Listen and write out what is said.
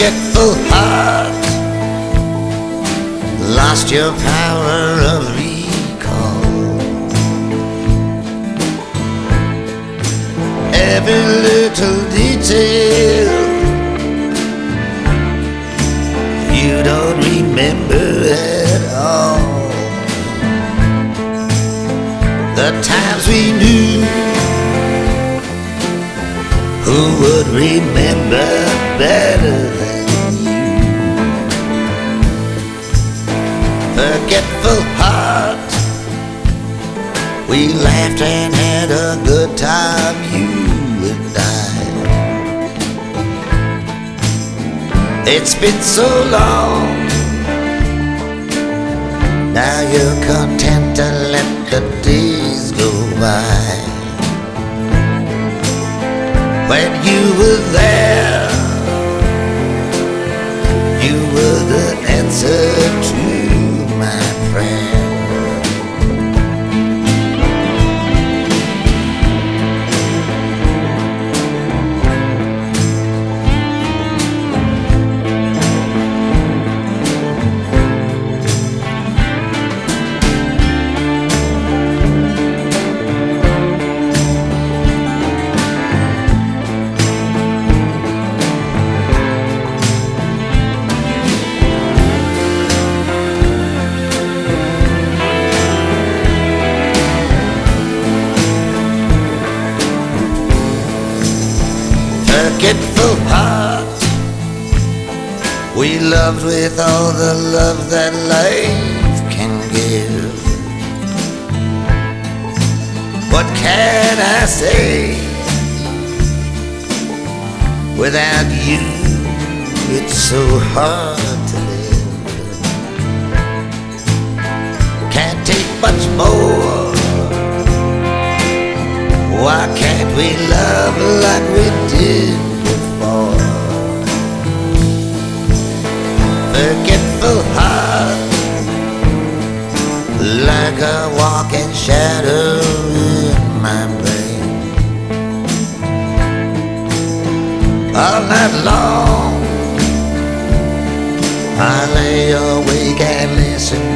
forgetful heart, lost your power of recall. Every little detail you don't remember at all. The times we knew, who would remember better than you? Forgetful heart, we laughed and had a good time, you and I. It's been so long, now you're content to let the days go by. When you were there, you were the answer to my prayer. Forgetful heart, we loved with all the love that life can give. What can I say? Without you, it's so hard to live. Can't take much more. Why can't we love like we did before? Forgetful heart, like a walking shadow in my brain. All night long, I lay awake and listen